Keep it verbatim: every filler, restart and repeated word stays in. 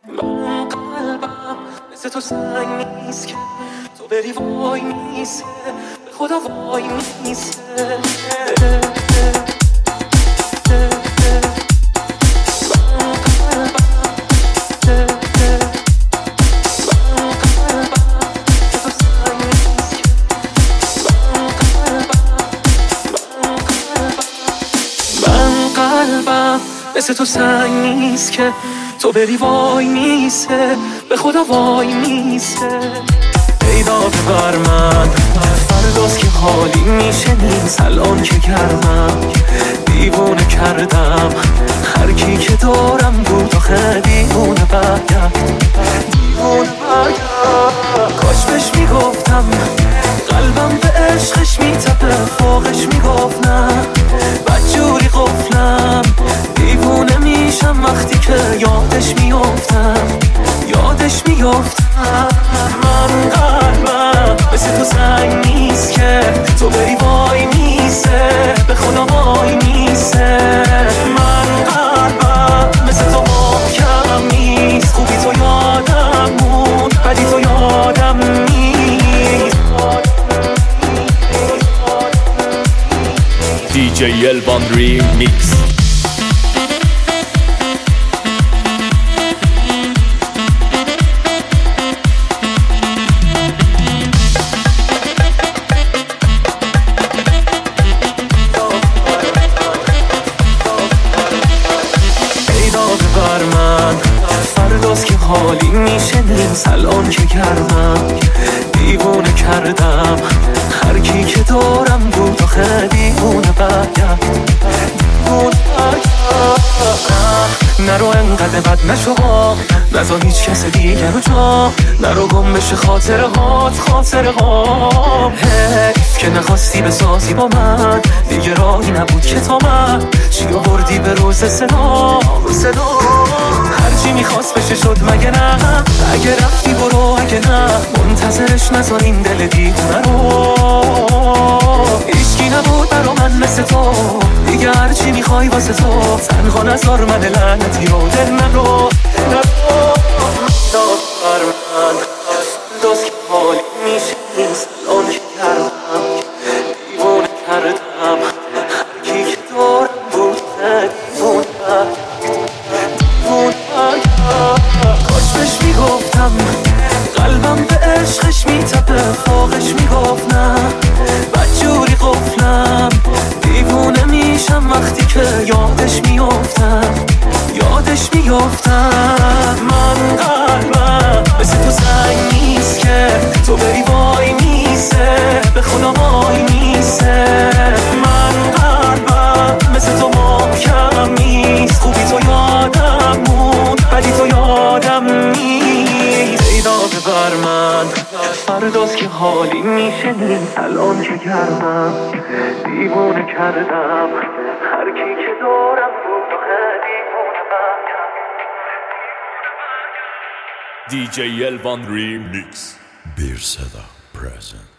من قلبم مثل تو سنگ نیست که تو بری وای میسه، به خدا وای میسه. مثل تو سنگ نیست که تو بری وای میسه، به خدا وای میسه. پیدا ببر من فرداست که حالی میشه نیست، الان که گرمم دیوونه کردم هر کی که دارم بود آخه دیوونه برگرد، دیوونه برگرد. کاش بهش میگفتم قلبم به عشقش میتپه، فوقش میگفت نه بدجوری قفلم، دیوونه میشم وقتی که یادش میافتم یادش میافتم. من قلبم مثل تو سنگ نیست که تو بری وای میسه، به خدا وای میسه. من قلبم مثل تو محکم نیست، خوبی تو یادم موند بدی تو یادم نیست. دی جی الوان ریمیکس. حالی میشه نیست الان که گرمم دیوونه کردم هر کی که دارم بود آخه دیوونه برگرد، دیوونه برگرد. نرو انقدر بد نشو نذار هیچ کس دیگر رو جا، نرو گم بشه خاطره هات خاطره هات. حیف که نخواستی بسازی با من، دیگه راهی نبود که تا من چی آوردی به روز صدا صدا. هرچی میخواست بشه شد مگه نه، اگه رفتی برو اگه نه منتظرش نذار این دل دیوونه رو. هیچکی نبود برا من مثل تو، دیگه هرچی میخوای واسه تو تنها نذار من لعنتی رو دل نرو نرو. بر من دوست که حالی میشه نیست الان که کردم دیوونه کردم هر کی که دارم بود دیوونه دیوونه. کاش بهش میگفتم قلبم به عشقش میتپه، فوقش میگفت نه بدجوری قفلم، دیوونه میشم وقتی که یادش میافتم یادش میافتم. من قلبم مثل تو سنگ نیست که تو بری وای میسه، به خدا وای میسه. من قلبم مثل تو محکم نیست، خوبی تو یادم موند بدی تو یادم نیست. پیدا ببر من فرداست که حالی میشه نیست الان که گرمم دیوونه کردم هر کی که دارم بود آخه دیوونه برگرد. دی جی الوان ریمیکس. Bir Seda present.